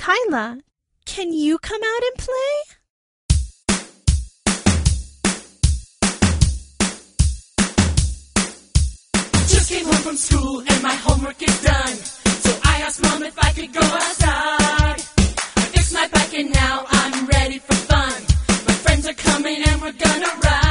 Kyla, can you come out and play? Just came home from school and my homework is done. So I asked Mom if I could go outside. I fixed my bike and now I'm ready for fun. My friends are coming and we're gonna ride.